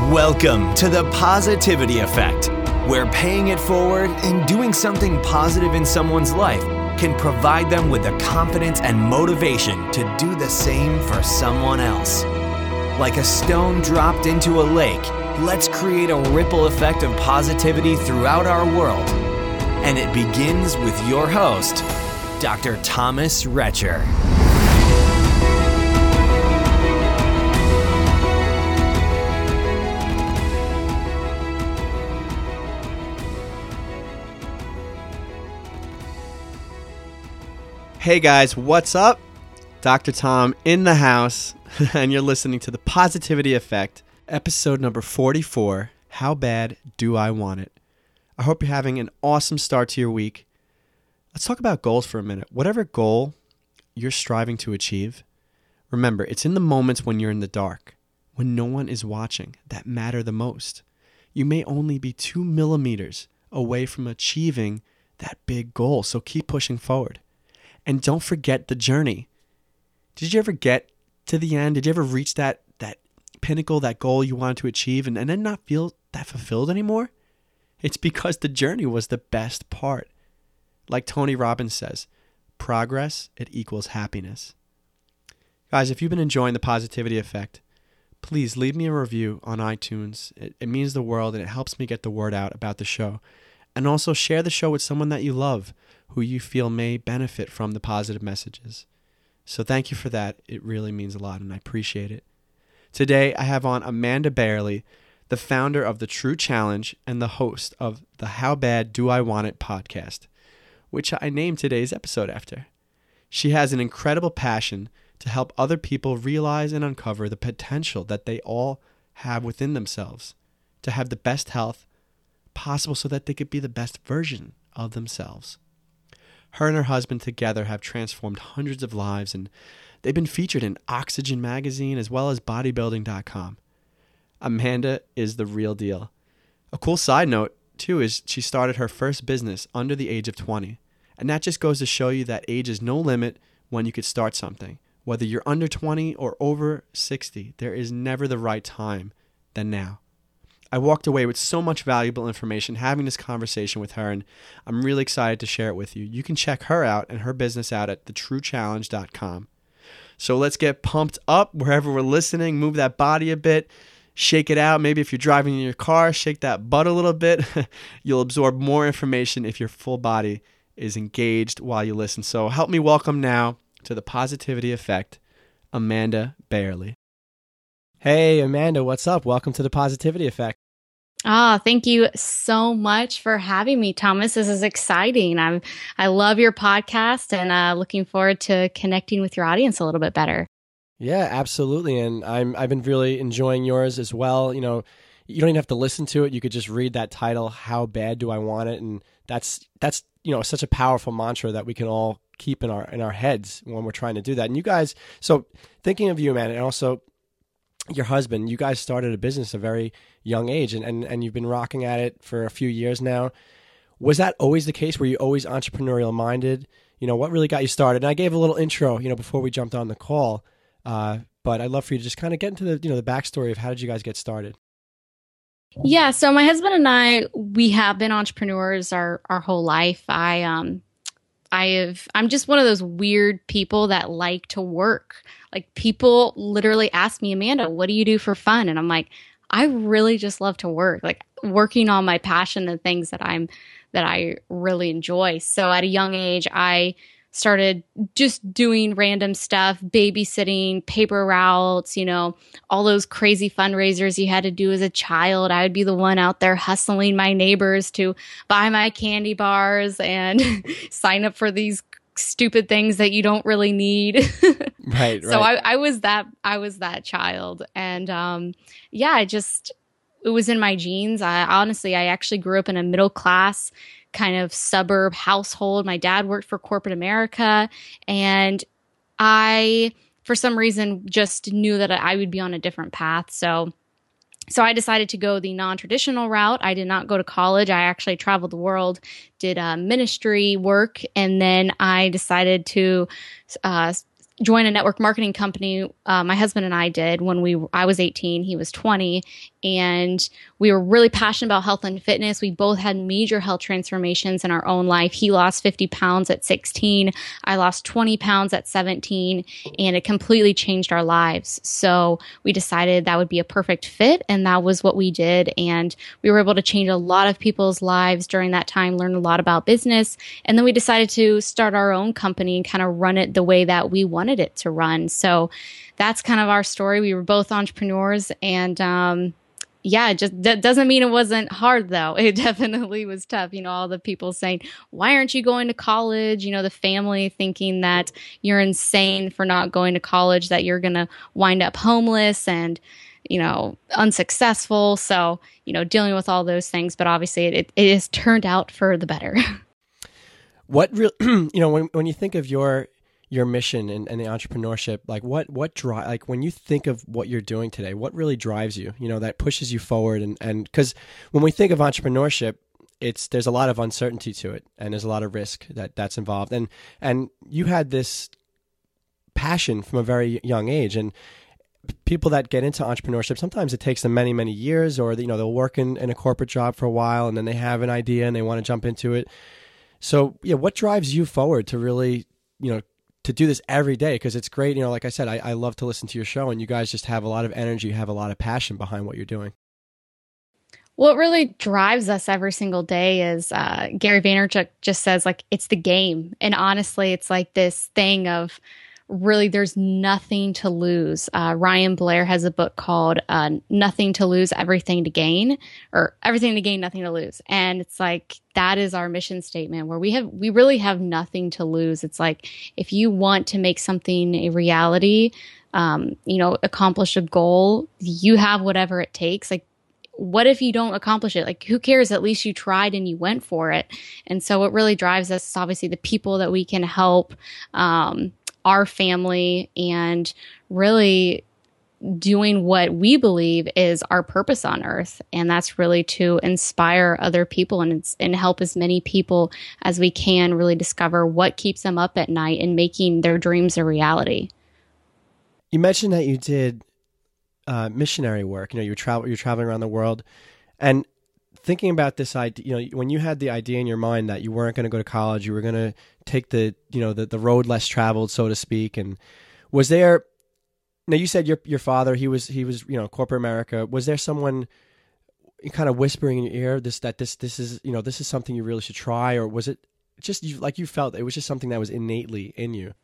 Welcome to the Positivity Effect, where paying it forward and doing something positive in someone's life can provide them with the confidence and motivation to do the same for someone else. Like a stone dropped into a lake, let's create a ripple effect of positivity throughout our world. And it begins with your host, Dr. Thomas Retcher. Hey guys, what's up? Dr. Tom in the house, and you're listening to the Positivity Effect, episode number 44, How Bad Do I Want It? I hope you're having an awesome start to your week. Let's talk about goals for a minute. Whatever goal you're striving to achieve, remember, it's in the moments when you're in the dark, when no one is watching, that matter the most. You may only be 2 millimeters away from achieving that big goal, so keep pushing forward. And don't forget the journey. Did you ever get to the end? Did you ever reach that pinnacle, that goal you wanted to achieve, and then not feel that fulfilled anymore? It's because the journey was the best part. Like Tony Robbins says, progress, it equals happiness. Guys, if you've been enjoying the Positivity Effect, please leave me a review on iTunes. It means the world, and it helps me get the word out about the show. And also share the show with someone that you love, who you feel may benefit from the positive messages. So thank you for that. It really means a lot, and I appreciate it. Today, I have on Amanda Bayerly, the founder of The True Challenge and the host of the How Bad Do I Want It podcast, which I named today's episode after. She has an incredible passion to help other people realize and uncover the potential that they all have within themselves, to have the best health possible so that they could be the best version of themselves. Her and her husband together have transformed hundreds of lives, and they've been featured in Oxygen magazine as well as bodybuilding.com. Amanda is the real deal. A cool side note, too, is she started her first business under the age of 20. And that just goes to show you that age is no limit when you could start something. Whether you're under 20 or over 60, there is never the right time than now. I walked away with so much valuable information having this conversation with her, and I'm really excited to share it with you. You can check her out and her business out at thetruechallenge.com. So let's get pumped up wherever we're listening. Move that body a bit. Shake it out. Maybe if you're driving in your car, shake that butt a little bit. You'll absorb more information if your full body is engaged while you listen. So help me welcome now to the Positivity Effect, Amanda Bayerly. Hey, Amanda, what's up? Welcome to the Positivity Effect. Thank you so much for having me, Thomas. This is exciting. I love your podcast and looking forward to connecting with your audience a little bit better. Yeah, absolutely. And I've been really enjoying yours as well. You know, you don't even have to listen to it. You could just read that title, How Bad Do I Want It? And that's such a powerful mantra that we can all keep in our heads when we're trying to do that. And you guys, so thinking of you, man, and also your husband, you guys started a business at a very young age, and you've been rocking at it for a few years now. Was that always the case? Were you always entrepreneurial minded? You know, what really got you started? And I gave a little intro, before we jumped on the call, but I'd love for you to just kind of get into the backstory of how did you guys get started? Yeah, so my husband and I, we have been entrepreneurs our whole life. I'm just one of those weird people that like to work. Like, people literally ask me, Amanda, what do you do for fun? And I'm like, I really just love to work, like working on my passion and things that I really enjoy. So at a young age, I started just doing random stuff, babysitting, paper routes, all those crazy fundraisers you had to do as a child. I would be the one out there hustling my neighbors to buy my candy bars and sign up for these stupid things that you don't really need. Right. So I was that child. And it was in my genes. I actually grew up in a middle class kind of suburb household. My dad worked for corporate America, and I, for some reason, just knew that I would be on a different path. So I decided to go the non-traditional route. I did not go to college. I actually traveled the world, did ministry work, and then I decided to join a network marketing company. My husband and I did when I was 18, he was 20, and we were really passionate about health and fitness. We both had major health transformations in our own life. He lost 50 pounds at 16. I lost 20 pounds at 17, and it completely changed our lives. So we decided that would be a perfect fit, and that was what we did. And we were able to change a lot of people's lives during that time, learn a lot about business. And then we decided to start our own company and kind of run it the way that we wanted it to run. So that's kind of our story. We were both entrepreneurs, and that doesn't mean it wasn't hard, though. It definitely was tough. All the people saying, why aren't you going to college? The family thinking that you're insane for not going to college, that you're going to wind up homeless and, unsuccessful. So, dealing with all those things, but obviously it has turned out for the better. What really, when you think of your mission and the entrepreneurship, like what drive, like when you think of what you're doing today, what really drives you, that pushes you forward? And because when we think of entrepreneurship, there's a lot of uncertainty to it, and there's a lot of risk that's involved. And you had this passion from a very young age, and people that get into entrepreneurship, sometimes it takes them many, many years, or they'll work in a corporate job for a while, and then they have an idea and they want to jump into it. So yeah, what drives you forward to really, to do this every day? Because it's great. Like I said, I love to listen to your show, and you guys just have a lot of energy, have a lot of passion behind what you're doing. What really drives us every single day is Gary Vaynerchuk just says, like, it's the game. And honestly, it's like this thing of really there's nothing to lose. Ryan Blair has a book called Nothing to Lose, Everything to Gain, or Everything to Gain, Nothing to Lose. And it's like, that is our mission statement, where we really have nothing to lose. It's like, if you want to make something a reality, accomplish a goal, you have whatever it takes. Like, what if you don't accomplish it? Like, who cares? At least you tried and you went for it. And so what really drives us is obviously the people that we can help, our family, and really doing what we believe is our purpose on earth. And that's really to inspire other people and help as many people as we can really discover what keeps them up at night and making their dreams a reality. You mentioned that you did missionary work. You're traveling around the world, and thinking about this idea, when you had the idea in your mind that you weren't going to go to college, you were going to take the road less traveled, so to speak. And was there, now you said your father, he was corporate America. Was there someone kind of whispering in your ear this is something you really should try? Or was it just you felt it was just something that was innately in you?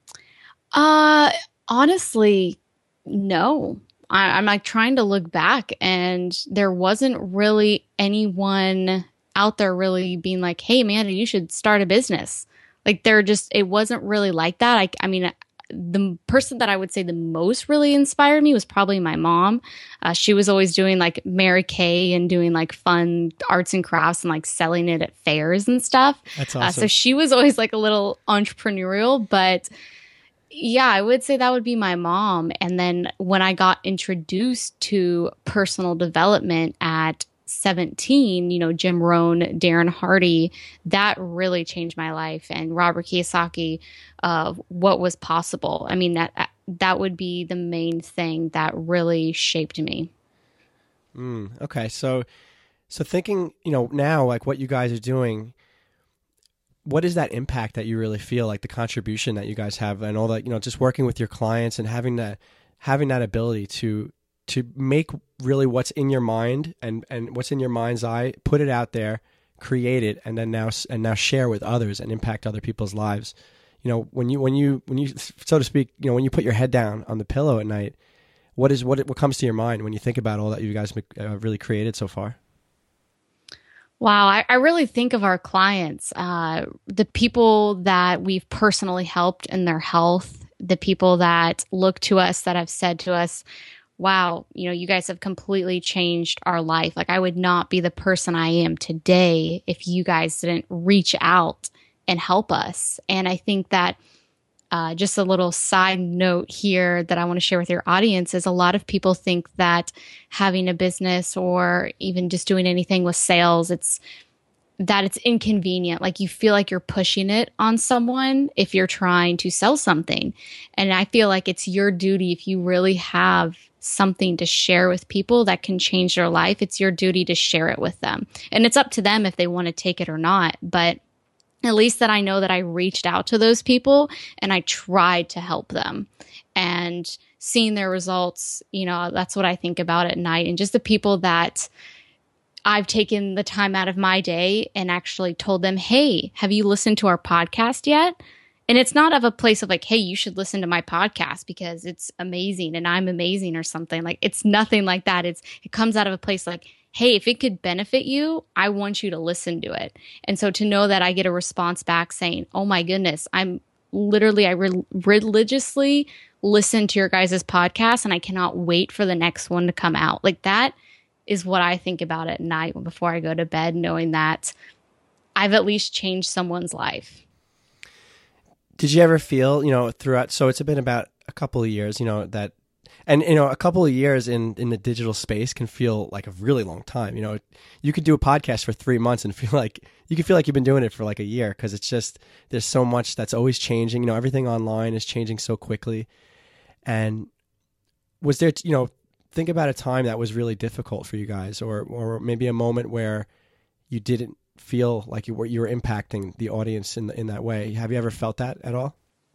Honestly, no. I'm like trying to look back, and there wasn't really anyone out there really being like, hey, Amanda, you should start a business. Like, it wasn't really like that. I mean, the person that I would say the most really inspired me was probably my mom. She was always doing like Mary Kay and doing like fun arts and crafts and like selling it at fairs and stuff. That's awesome. So she was always like a little entrepreneurial, but yeah, I would say that would be my mom. And then when I got introduced to personal development at 17, Jim Rohn, Darren Hardy, that really changed my life. And Robert Kiyosaki, what was possible. I mean, that would be the main thing that really shaped me. Okay. So thinking, now, like what you guys are doing, what is that impact that you really feel, like the contribution that you guys have and all that, just working with your clients and having that ability to make really what's in your mind and what's in your mind's eye, put it out there, create it, and then now share with others and impact other people's lives. When you so to speak, when you put your head down on the pillow at night, what comes to your mind when you think about all that you guys really created so far? Wow, I really think of our clients, the people that we've personally helped in their health, the people that look to us, that have said to us, wow, you guys have completely changed our life. Like, I would not be the person I am today if you guys didn't reach out and help us. And I think that just a little side note here that I want to share with your audience is a lot of people think that having a business or even just doing anything with sales, it's that it's inconvenient. Like you feel like you're pushing it on someone if you're trying to sell something. And I feel like it's your duty, if you really have something to share with people that can change their life, it's your duty to share it with them. And it's up to them if they want to take it or not. But at least that I know that I reached out to those people and I tried to help them. And seeing their results, that's what I think about at night. And just the people that I've taken the time out of my day and actually told them, hey, have you listened to our podcast yet? And it's not of a place of like, hey, you should listen to my podcast because it's amazing and I'm amazing or something. Like, it's nothing like that. It comes out of a place like, hey, if it could benefit you, I want you to listen to it. And so to know that I get a response back saying, oh my goodness, I religiously listen to your guys' podcast and I cannot wait for the next one to come out. Like, that is what I think about at night before I go to bed, knowing that I've at least changed someone's life. Did you ever feel, throughout, so it's been about a couple of years, that, and, a couple of years in the digital space can feel like a really long time. You could do a podcast for 3 months and feel like you've been doing it for like a year, because it's just, there's so much that's always changing. Everything online is changing so quickly. And was there, think about a time that was really difficult for you guys, or maybe a moment where you didn't feel like you were impacting the audience in that way. Have you ever felt that at all?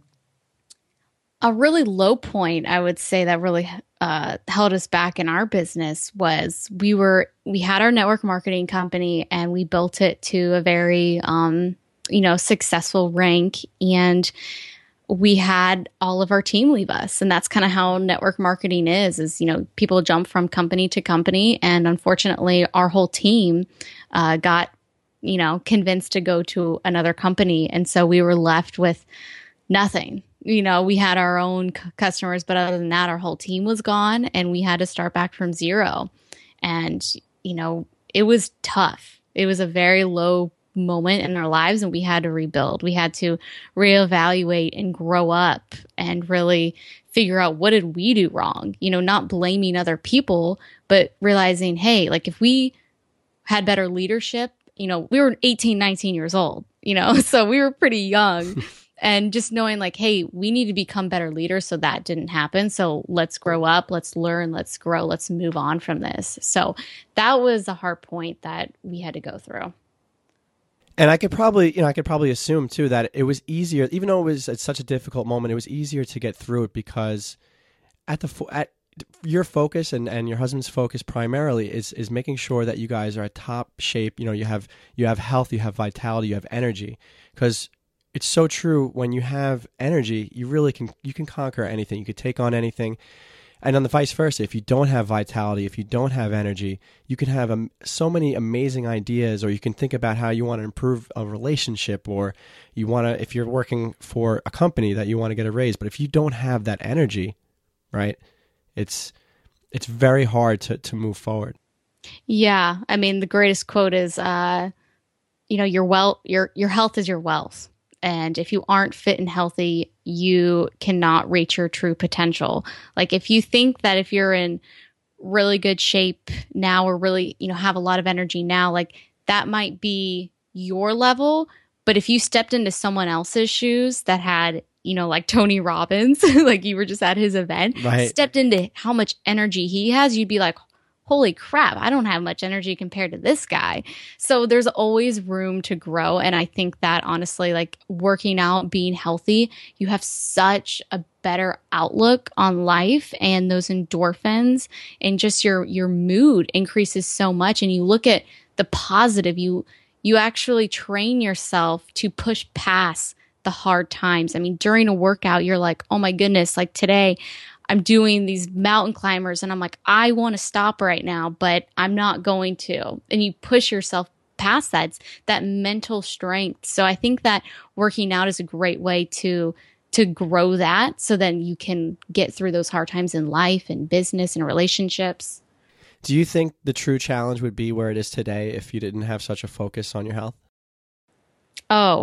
A really low point, I would say, that really held us back in our business was we had our network marketing company and we built it to a very successful rank, and we had all of our team leave us. And that's kind of how network marketing is people jump from company to company. And unfortunately, our whole team got convinced to go to another company. And so we were left with nothing. We had our own customers, but other than that, our whole team was gone and we had to start back from zero. And, it was tough. It was a very low moment in our lives and we had to rebuild. We had to reevaluate and grow up and really figure out, what did we do wrong? Not blaming other people, but realizing, hey, like if we had better leadership, we were 18, 19 years old, so we were pretty young. And just knowing like, hey, we need to become better leaders. So that didn't happen. So let's grow up, let's learn, let's grow, let's move on from this. So that was a hard point that we had to go through. And I could probably assume too that it was easier, even though it was at such a difficult moment, it was easier to get through it because at your focus and your husband's focus primarily is making sure that you guys are at top shape. You have health, you have vitality, you have energy, because it's so true. When you have energy, you can conquer anything. You could take on anything. And on the vice versa, if you don't have vitality, if you don't have energy, you can have so many amazing ideas, or you can think about how you want to improve a relationship, or you want to, if you're working for a company that you want to get a raise. But if you don't have that energy, right, it's very hard to move forward. Yeah. I mean, the greatest quote is, your health is your wealth. And if you aren't fit and healthy, you cannot reach your true potential. Like if you think that if you're in really good shape now, or really, have a lot of energy now, like that might be your level. But if you stepped into someone else's shoes that had, like Tony Robbins, like you were just at his event, right, stepped into how much energy he has, you'd be like, holy crap, I don't have much energy compared to this guy. So there's always room to grow. And I think that honestly, like working out, being healthy, you have such a better outlook on life, and those endorphins and just your mood increases so much. And you look at the positive, you actually train yourself to push past the hard times. I mean, during a workout, you're like, oh my goodness, like today I'm doing these mountain climbers and I'm like, I want to stop right now, but I'm not going to. And you push yourself past that. It's that mental strength. So I think that working out is a great way to grow that, so then you can get through those hard times in life and business and relationships. Do you think the true challenge would be where it is today if you didn't have such a focus on your health? Oh,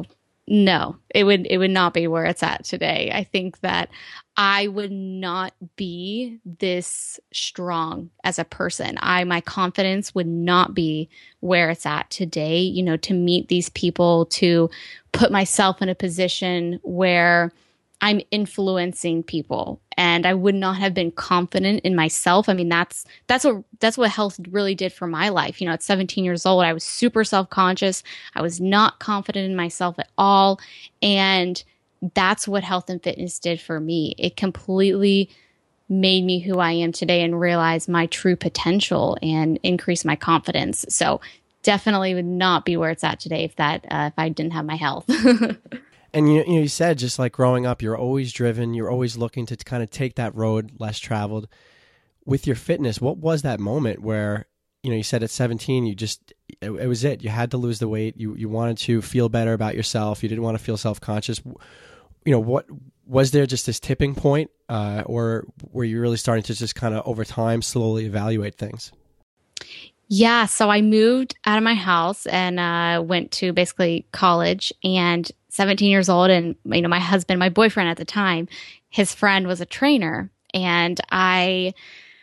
No, it would not be where it's at today. I think that I would not be this strong as a person. My confidence would not be where it's at today, to meet these people, to put myself in a position where I'm influencing people, and I would not have been confident in myself. I mean, that's what health really did for my life. At 17 years old, I was super self-conscious. I was not confident in myself at all. And that's what health and fitness did for me. It completely made me who I am today and realize my true potential and increase my confidence. So definitely would not be where it's at today if I didn't have my health. And you said, just like growing up, you're always driven. You're always looking to kind of take that road less traveled. With your fitness, what was that moment where, you said at 17, it was it. You had to lose the weight. You wanted to feel better about yourself. You didn't want to feel self-conscious. What was there, just this tipping point, or were you really starting to just kind of over time slowly evaluate things? Yeah, so I moved out of my house and went to basically college, and 17 years old, and my husband, my boyfriend at the time, his friend was a trainer, and I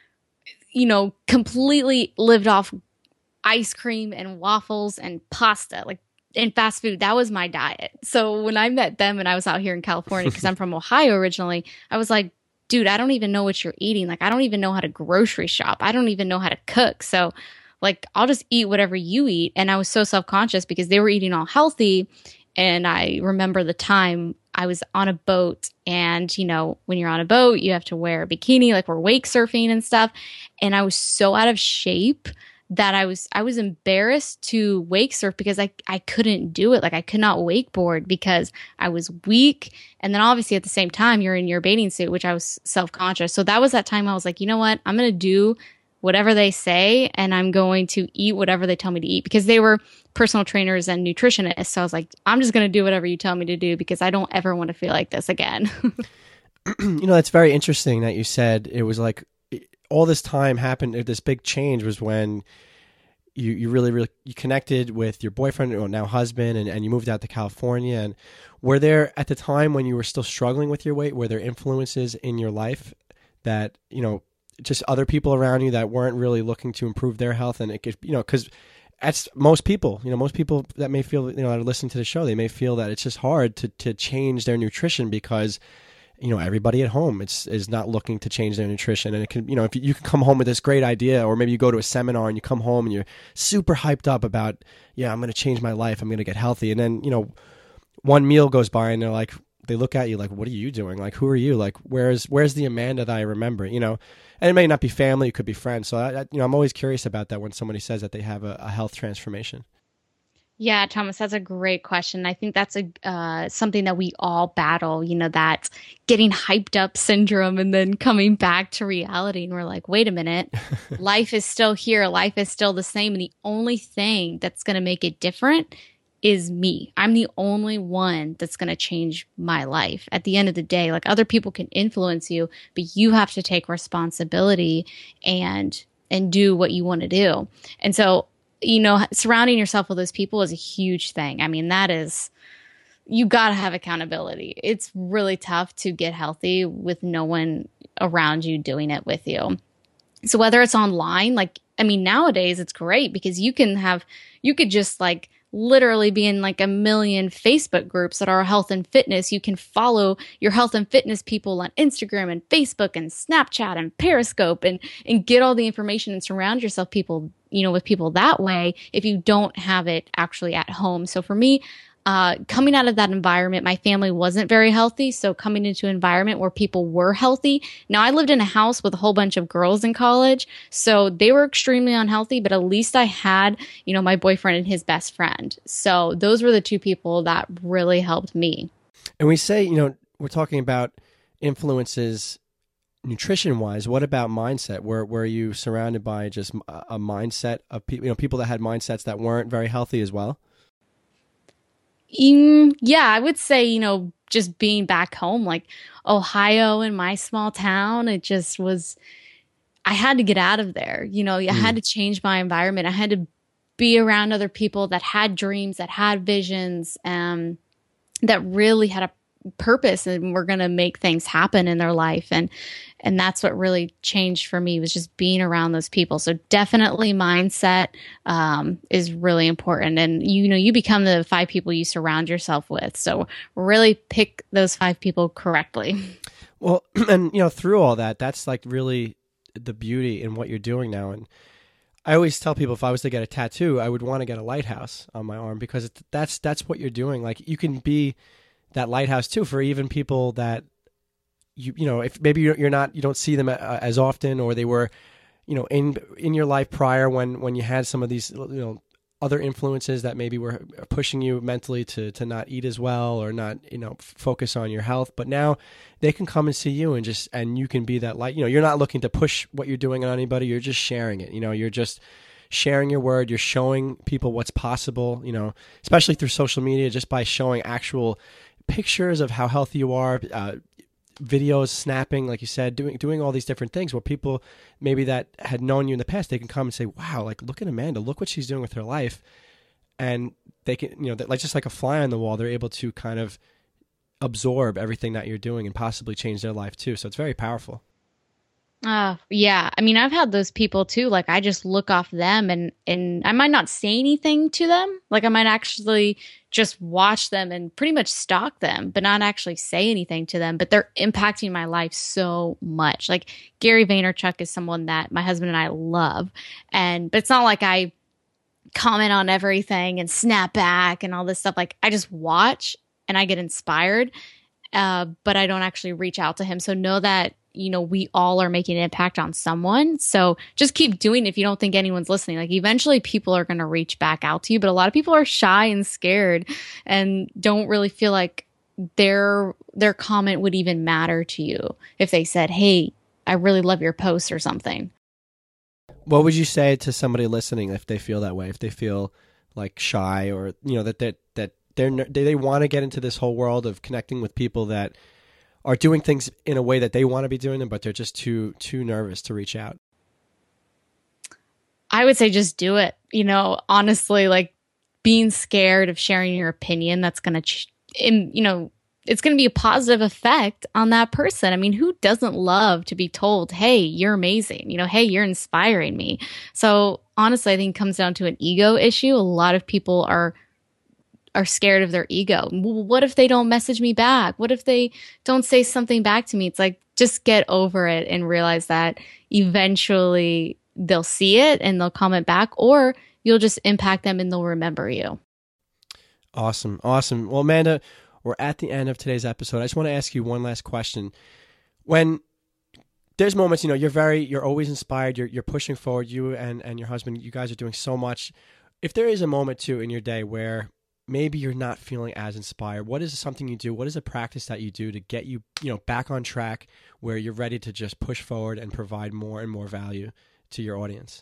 completely lived off ice cream and waffles and pasta, like in fast food. That was my diet. So when I met them and I was out here in California, because I'm from Ohio originally, I was like, dude, I don't even know what you're eating. Like, I don't even know how to grocery shop. I don't even know how to cook. So like, I'll just eat whatever you eat. And I was so self-conscious because they were eating all healthy. And I remember the time I was on a boat, and, when you're on a boat, you have to wear a bikini, like we're wake surfing and stuff. And I was so out of shape that I was embarrassed to wake surf because I couldn't do it. Like, I could not wakeboard because I was weak. And then obviously at the same time, you're in your bathing suit, which I was self-conscious. So that was that time I was like, you know what? I'm going to do whatever they say, and I'm going to eat whatever they tell me to eat, because they were personal trainers and nutritionists. So I was like, I'm just going to do whatever you tell me to do, because I don't ever want to feel like this again. That's very interesting that you said it was like all this time happened. This big change was when you really you connected with your boyfriend, or now husband, and you moved out to California. And were there, at the time when you were still struggling with your weight, were there influences in your life that, just other people around you that weren't really looking to improve their health? And it could, because that's most people that may feel, that are listening to the show, they may feel that it's just hard to change their nutrition because, everybody at home is not looking to change their nutrition. And it can, if you can come home with this great idea, or maybe you go to a seminar and you come home and you're super hyped up about, I'm going to change my life, I'm going to get healthy. And then, one meal goes by and they look at you like, what are you doing? Like, who are you? Like, where's the Amanda that I remember, And it may not be family, it could be friends. So I'm always curious about that when somebody says that they have a health transformation. Yeah, Thomas, that's a great question. I think that's something that we all battle, that getting hyped up syndrome, and then coming back to reality. And we're like, wait a minute, life is still here. Life is still the same. And the only thing that's going to make it different is me. I'm the only one that's going to change my life. At the end of the day, like, other people can influence you, but you have to take responsibility and do what you want to do. And so, surrounding yourself with those people is a huge thing. I mean, you got to have accountability. It's really tough to get healthy with no one around you doing it with you. So whether it's online, nowadays it's great because you could just literally be in like a million Facebook groups that are health and fitness. You can follow your health and fitness people on Instagram and Facebook and Snapchat and Periscope and get all the information and surround yourself with people that way if you don't have it actually at home. So for me, coming out of that environment, my family wasn't very healthy. So coming into an environment where people were healthy. Now, I lived in a house with a whole bunch of girls in college, so they were extremely unhealthy, but at least I had, my boyfriend and his best friend. So those were the two people that really helped me. And we say, we're talking about influences nutrition-wise. What about mindset? Were you surrounded by just a mindset of people, people that had mindsets that weren't very healthy as well? Yeah, I would say, just being back home, like Ohio in my small town, it just was, I had to get out of there. I had to change my environment. I had to be around other people that had dreams, that had visions. that really had a purpose and were going to make things happen in their life. And that's what really changed for me, was just being around those people. So definitely mindset is really important. And, you become the 5 people you surround yourself with. So really pick those 5 people correctly. Well, and, through all that, that's like really the beauty in what you're doing now. And I always tell people, if I was to get a tattoo, I would want to get a lighthouse on my arm, because that's what you're doing. Like, you can be that lighthouse too for even people that if maybe you don't see them as often, or they were, in your life prior when you had some of these, other influences that maybe were pushing you mentally to not eat as well, or not, focus on your health. But now they can come and see you, and you can be that light. You're not looking to push what you're doing on anybody. You're just sharing it. You're just sharing your word. You're showing people what's possible, especially through social media, just by showing actual pictures of how healthy you are, videos, snapping, like you said, doing all these different things where people maybe that had known you in the past, they can come and say, wow, like, look at Amanda, look what she's doing with her life. And they can, like, just like a fly on the wall, they're able to kind of absorb everything that you're doing and possibly change their life too. So it's very powerful. Yeah. I mean, I've had those people too. Like, I just look off them and I might not say anything to them. Like, I might actually just watch them and pretty much stalk them, but not actually say anything to them. But they're impacting my life so much. Like, Gary Vaynerchuk is someone that my husband and I love. But it's not like I comment on everything and snap back and all this stuff. Like, I just watch and I get inspired, but I don't actually reach out to him. So know that, we all are making an impact on someone. So just keep doing it if you don't think anyone's listening. Like, eventually people are going to reach back out to you, but a lot of people are shy and scared and don't really feel like their comment would even matter to you if they said, hey, I really love your post or something. What would you say to somebody listening if they feel that way, if they feel like shy, or, that they want to get into this whole world of connecting with people that are doing things in a way that they want to be doing them, but they're just too nervous to reach out? I would say just do it. Honestly, like, being scared of sharing your opinion, that's going to, it's going to be a positive effect on that person. I mean, who doesn't love to be told, hey, you're amazing, hey, you're inspiring me. So honestly, I think it comes down to an ego issue. A lot of people are scared of their ego. What if they don't message me back? What if they don't say something back to me? It's like, just get over it and realize that eventually they'll see it and they'll comment back, or you'll just impact them and they'll remember you. Awesome. Well, Amanda, we're at the end of today's episode. I just want to ask you one last question. When there's moments, you're always inspired, you're pushing forward, you and your husband, you guys are doing so much. If there is a moment too in your day where maybe you're not feeling as inspired, what is something you do? What is a practice that you do to get you, back on track where you're ready to just push forward and provide more and more value to your audience?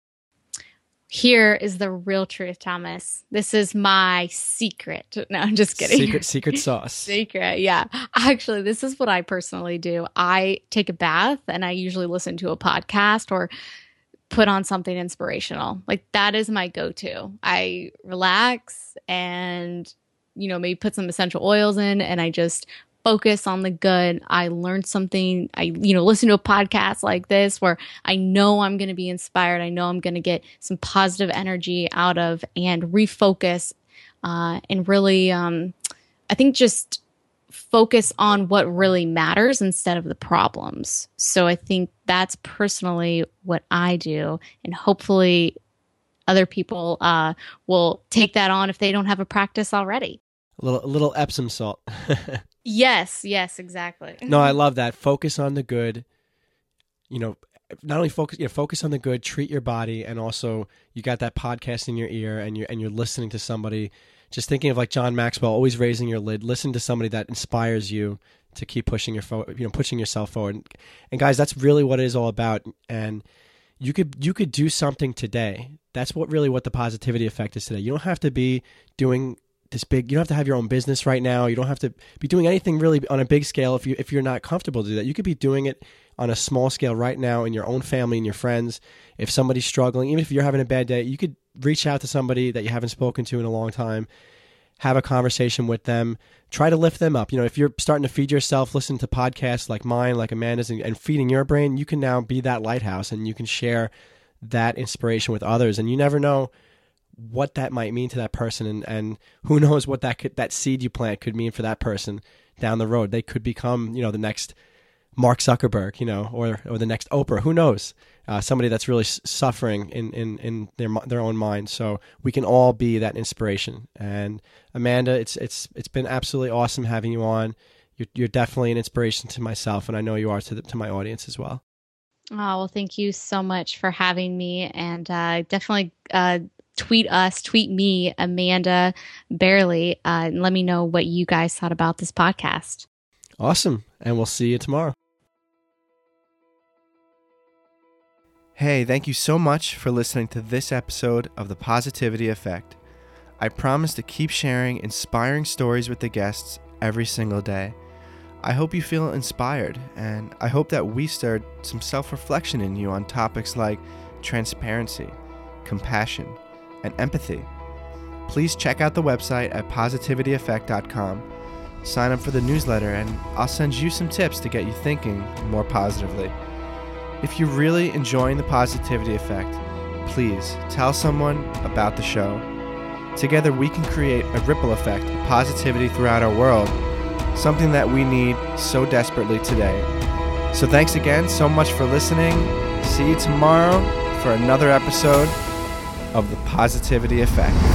Here is the real truth, Thomas. This is my secret. No, I'm just kidding. Secret sauce. Secret, yeah. Actually, this is what I personally do. I take a bath and I usually listen to a podcast or put on something inspirational. Like, that is my go-to. I relax and, maybe put some essential oils in, and I just focus on the good. I learn something. I, listen to a podcast like this where I know I'm going to be inspired. I know I'm going to get some positive energy out of, and refocus, and really, I think just focus on what really matters instead of the problems. So I think that's personally what I do, and hopefully other people will take that on if they don't have a practice already. A little Epsom salt. Yes, exactly. No, I love that. Focus on the good. Not only focus on the good, treat your body, and also you got that podcast in your ear and you're listening to somebody. Just thinking of like John Maxwell, always raising your lid. Listen to somebody that inspires you to keep pushing pushing yourself forward. And guys, that's really what it is all about. And you could do something today. That's what the positivity effect is today. You don't have to be doing this big. You don't have to have your own business right now. You don't have to be doing anything really on a big scale if you're not comfortable to do that. You could be doing it on a small scale right now in your own family and your friends. If somebody's struggling, even if you're having a bad day, you could reach out to somebody that you haven't spoken to in a long time have a conversation with them. Try to lift them up. If you're starting to feed yourself, listen to podcasts like mine, like Amanda's, and feeding your brain, you can now be that lighthouse and you can share that inspiration with others. And you never know what that might mean to that person, and who knows what that seed you plant could mean for that person down the road. They could become, the next Mark Zuckerberg, or the next Oprah. Who knows? Somebody that's really suffering in their own mind. So we can all be that inspiration. And Amanda, it's been absolutely awesome having you on. You're definitely an inspiration to myself, and I know you are to my audience as well. Oh, well, thank you so much for having me, and definitely tweet me, Amanda Barely, and let me know what you guys thought about this podcast. Awesome, and we'll see you tomorrow. Hey, thank you so much for listening to this episode of The Positivity Effect. I promise to keep sharing inspiring stories with the guests every single day. I hope you feel inspired, and I hope that we stirred some self-reflection in you on topics like transparency, compassion, and empathy. Please check out the website at positivityeffect.com. Sign up for the newsletter, and I'll send you some tips to get you thinking more positively. If you're really enjoying The Positivity Effect, please tell someone about the show. Together we can create a ripple effect of positivity throughout our world, something that we need so desperately today. So thanks again so much for listening. See you tomorrow for another episode of The Positivity Effect.